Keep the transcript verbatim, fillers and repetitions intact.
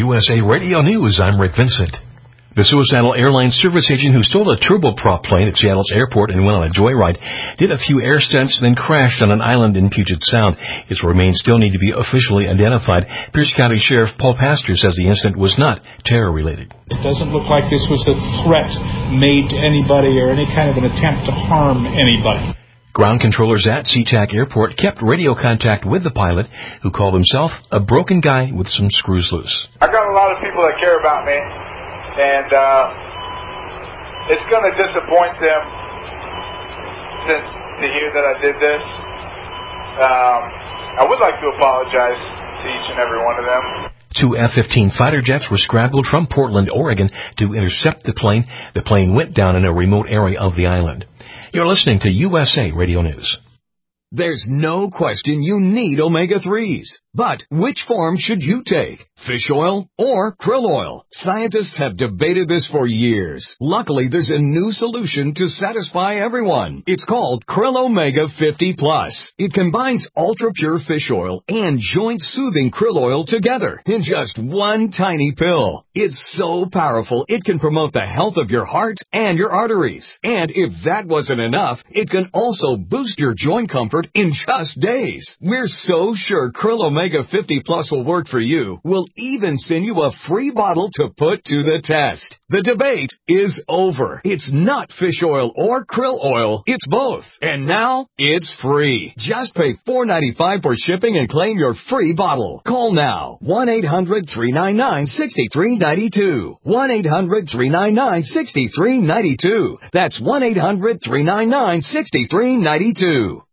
U S A Radio News, I'm Rick Vincent. The suicidal airline service agent who stole a turboprop plane at Seattle's airport and went on a joyride did a few air stunts, then crashed on an island in Puget Sound. His remains still need to be officially identified. Pierce County Sheriff Paul Pastor says the incident was not terror-related. It doesn't look like this was a threat made to anybody or any kind of an attempt to harm anybody. Ground controllers at SeaTac Airport kept radio contact with the pilot, who called himself a broken guy with some screws loose. I've got a lot of people that care about me. And uh, it's going to disappoint them to, to hear that I did this. Um, I would like to apologize to each and every one of them. Two F fifteen fighter jets were scrambled from Portland, Oregon, to intercept the plane. The plane went down in a remote area of the island. You're listening to U S A Radio News. There's no question you need omega threes. But which form should you take? Fish oil or krill oil? Scientists have debated this for years. Luckily, there's a new solution to satisfy everyone. It's called Krill Omega fifty plus. It combines ultra-pure fish oil and joint-soothing krill oil together in just one tiny pill. It's so powerful, it can promote the health of your heart and your arteries. And if that wasn't enough, it can also boost your joint comfort in just days. We're so sure Krill Omega fifty plus will work for you. We'll even send you a free bottle to put to the test. The debate is over. It's not fish oil or krill oil. It's both. And now it's free. Just pay four dollars and ninety-five cents for shipping and claim your free bottle. Call now. one eight hundred three nine nine six three nine two. one eight hundred three nine nine six three nine two. That's one eight hundred three nine nine six three nine two.